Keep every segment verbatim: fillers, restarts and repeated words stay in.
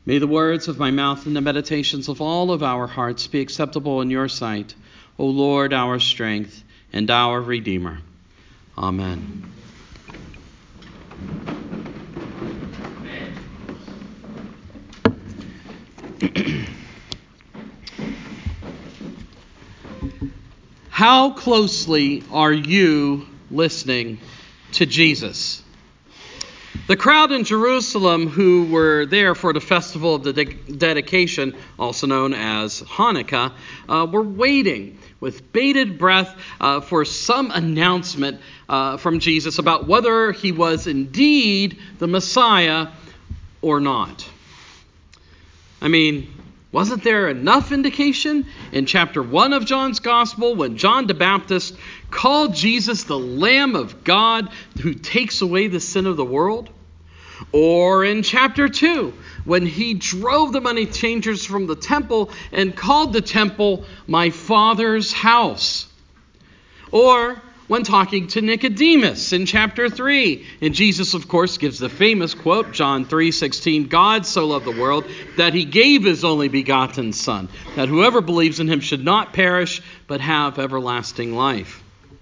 May the words of my mouth and the meditations of all of our hearts be acceptable in your sight, O Lord, our strength and our Redeemer. Amen. How closely are you listening to Jesus? The crowd in Jerusalem who were there for the festival of the de- dedication, also known as Hanukkah, uh, were waiting with bated breath uh, for some announcement uh, from Jesus about whether he was indeed the Messiah or not. I mean, wasn't there enough indication in chapter one of John's Gospel when John the Baptist called Jesus the Lamb of God who takes away the sin of the world? Or in chapter two, when he drove the money changers from the temple and called the temple my Father's house. Or when talking to Nicodemus in chapter three. And Jesus, of course, gives the famous quote, John three sixteen, God so loved the world that he gave his only begotten Son, that whoever believes in him should not perish, but have everlasting life.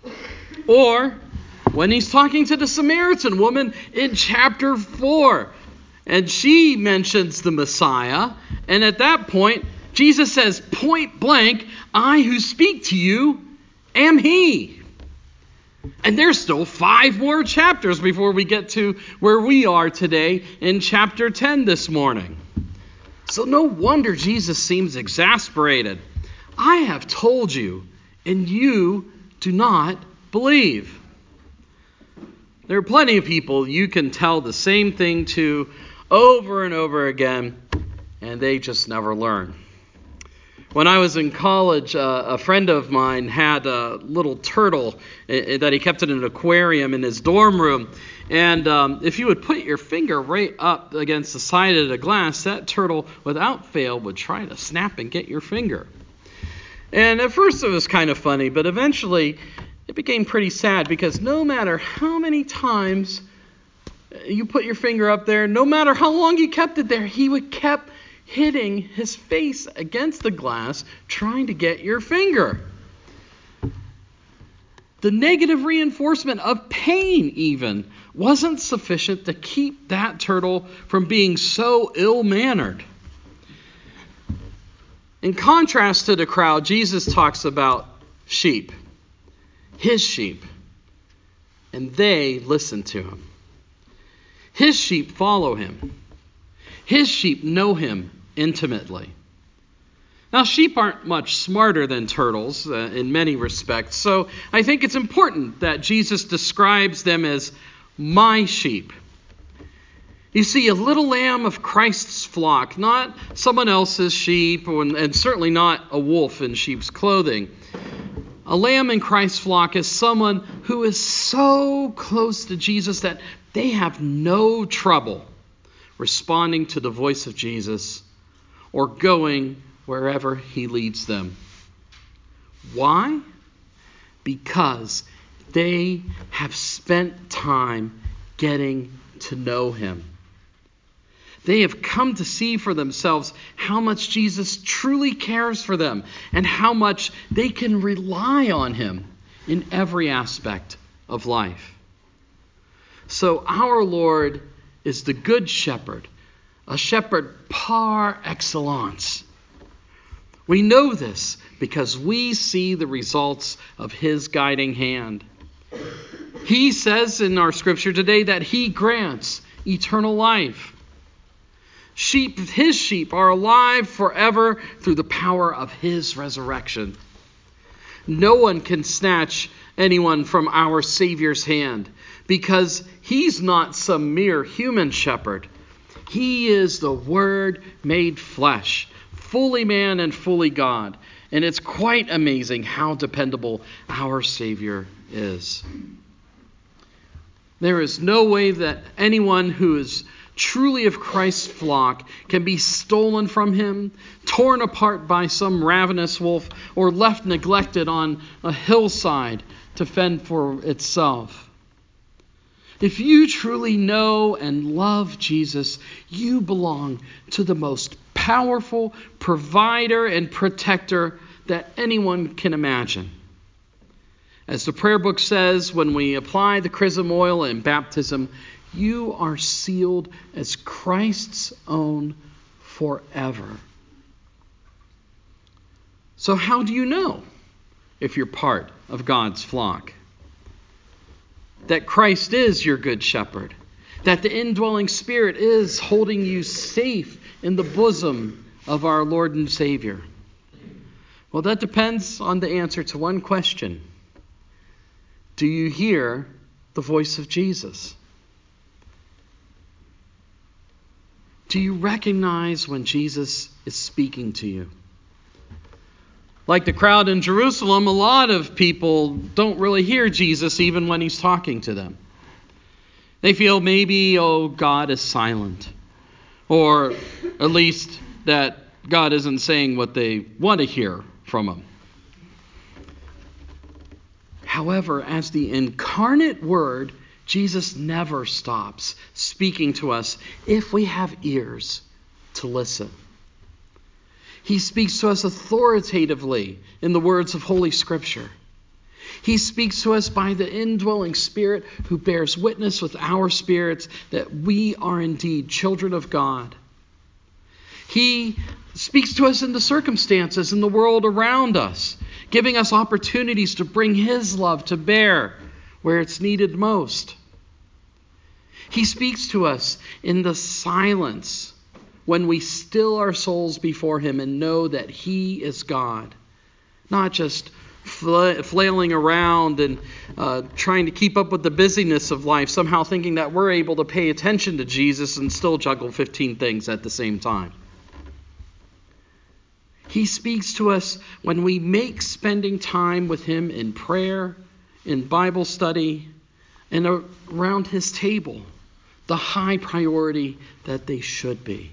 Or when he's talking to the Samaritan woman in chapter four, and she mentions the Messiah, and at that point, Jesus says, point blank, I who speak to you am he. And there's still five more chapters before we get to where we are today in chapter ten this morning. So no wonder Jesus seems exasperated. I have told you, and you do not believe. There are plenty of people you can tell the same thing to over and over again, and they just never learn. When I was in college, uh, a friend of mine had a little turtle uh, that he kept in an aquarium in his dorm room. And um, if you would put your finger right up against the side of the glass, that turtle, without fail, would try to snap and get your finger. And at first it was kind of funny, but eventually it became pretty sad because no matter how many times you put your finger up there, no matter how long you kept it there, he would kept hitting his face against the glass trying to get your finger. The negative reinforcement of pain even wasn't sufficient to keep that turtle from being so ill-mannered. In contrast to the crowd, Jesus talks about sheep. His sheep, and they listen to him. His sheep follow him. His sheep know him intimately. Now, sheep aren't much smarter than turtles uh, in many respects, so I think it's important that Jesus describes them as my sheep. You see, a little lamb of Christ's flock, not someone else's sheep, and certainly not a wolf in sheep's clothing. A lamb in Christ's flock is someone who is so close to Jesus that they have no trouble responding to the voice of Jesus or going wherever he leads them. Why? Because they have spent time getting to know him. They have come to see for themselves how much Jesus truly cares for them and how much they can rely on him in every aspect of life. So our Lord is the good shepherd, a shepherd par excellence. We know this because we see the results of his guiding hand. He says in our scripture today that he grants eternal life. Sheep, his sheep are alive forever through the power of his resurrection. No one can snatch anyone from our Savior's hand because he's not some mere human shepherd. He is the Word made flesh, fully man and fully God. And it's quite amazing how dependable our Savior is. There is no way that anyone who is truly of Christ's flock can be stolen from him, torn apart by some ravenous wolf, or left neglected on a hillside to fend for itself. If you truly know and love Jesus, you belong to the most powerful provider and protector that anyone can imagine. As the prayer book says, when we apply the chrism oil in baptism, you are sealed as Christ's own forever. So how do you know if you're part of God's flock? That Christ is your good shepherd. That the indwelling Spirit is holding you safe in the bosom of our Lord and Savior. Well, that depends on the answer to one question. Do you hear the voice of Jesus? Do you recognize when Jesus is speaking to you? Like the crowd in Jerusalem, a lot of people don't really hear Jesus even when he's talking to them. They feel maybe, oh, God is silent. Or at least that God isn't saying what they want to hear from him. However, as the incarnate Word, Jesus never stops speaking to us if we have ears to listen. He speaks to us authoritatively in the words of Holy Scripture. He speaks to us by the indwelling Spirit who bears witness with our spirits that we are indeed children of God. He speaks to us in the circumstances in the world around us, giving us opportunities to bring His love to bear where it's needed most. He speaks to us in the silence when we still our souls before Him and know that He is God, not just fla- flailing around and uh, trying to keep up with the busyness of life, somehow thinking that we're able to pay attention to Jesus and still juggle fifteen things at the same time. He speaks to us when we make spending time with Him in prayer, in Bible study, and around His table the high priority that they should be.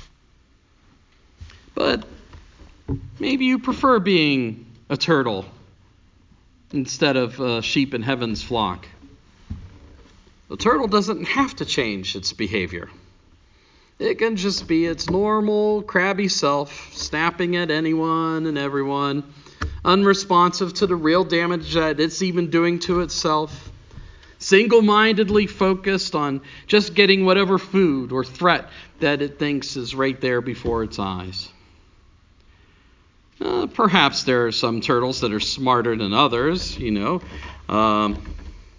But maybe you prefer being a turtle instead of a sheep in heaven's flock. The turtle doesn't have to change its behavior. It can just be its normal crabby self, snapping at anyone and everyone, unresponsive to the real damage that it's even doing to itself, single-mindedly focused on just getting whatever food or threat that it thinks is right there before its eyes. Uh, perhaps there are some turtles that are smarter than others, you know, um,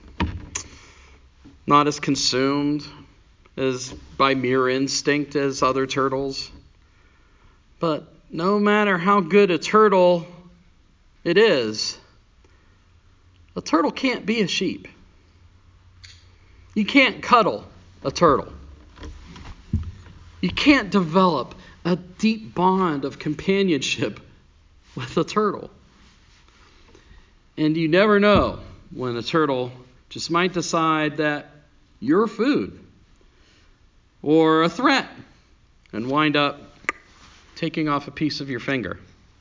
not as consumed as by mere instinct as other turtles. But no matter how good a turtle it is, a turtle can't be a sheep. You can't cuddle a turtle. You can't develop a deep bond of companionship with a turtle. And you never know when a turtle just might decide that you're food or a threat and wind up taking off a piece of your finger.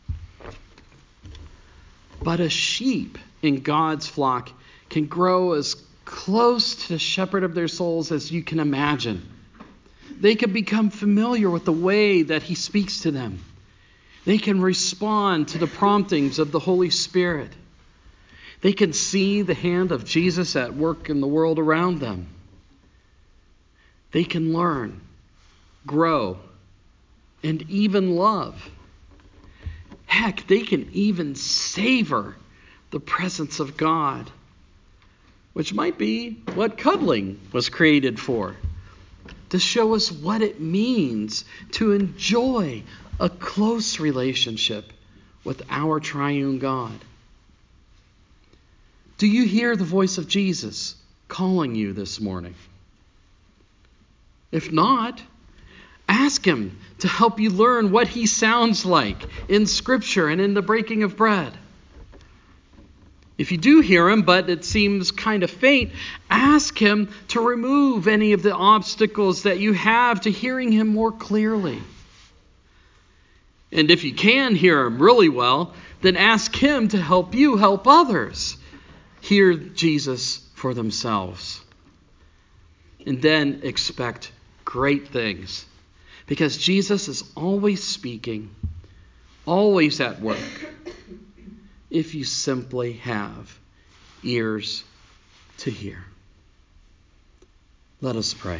But a sheep in God's flock can grow as close to the shepherd of their souls as you can imagine. They can become familiar with the way that He speaks to them. They can respond to the promptings of the Holy Spirit. They can see the hand of Jesus at work in the world around them. They can learn, grow, and even love. Heck, they can even savor the presence of God, which might be what cuddling was created for, to show us what it means to enjoy a close relationship with our triune God. Do you hear the voice of Jesus calling you this morning? If not, ask Him to help you learn what He sounds like in Scripture and in the breaking of bread. If you do hear Him, but it seems kind of faint, ask Him to remove any of the obstacles that you have to hearing Him more clearly. And if you can hear Him really well, then ask Him to help you help others hear Jesus for themselves. and then expect great things. Because Jesus is always speaking, always at work, if you simply have ears to hear. Let us pray.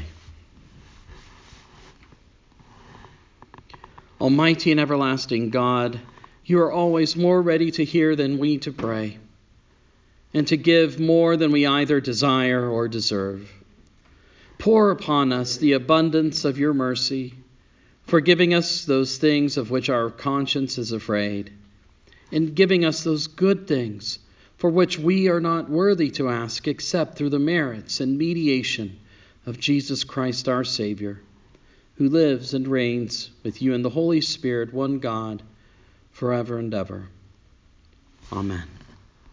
Almighty and everlasting God, you are always more ready to hear than we to pray, and to give more than we either desire or deserve. Pour upon us the abundance of your mercy, forgiving us those things of which our conscience is afraid, and giving us those good things for which we are not worthy to ask except through the merits and mediation of Jesus Christ our Savior, who lives and reigns with you in the Holy Spirit, one God, forever and ever. Amen.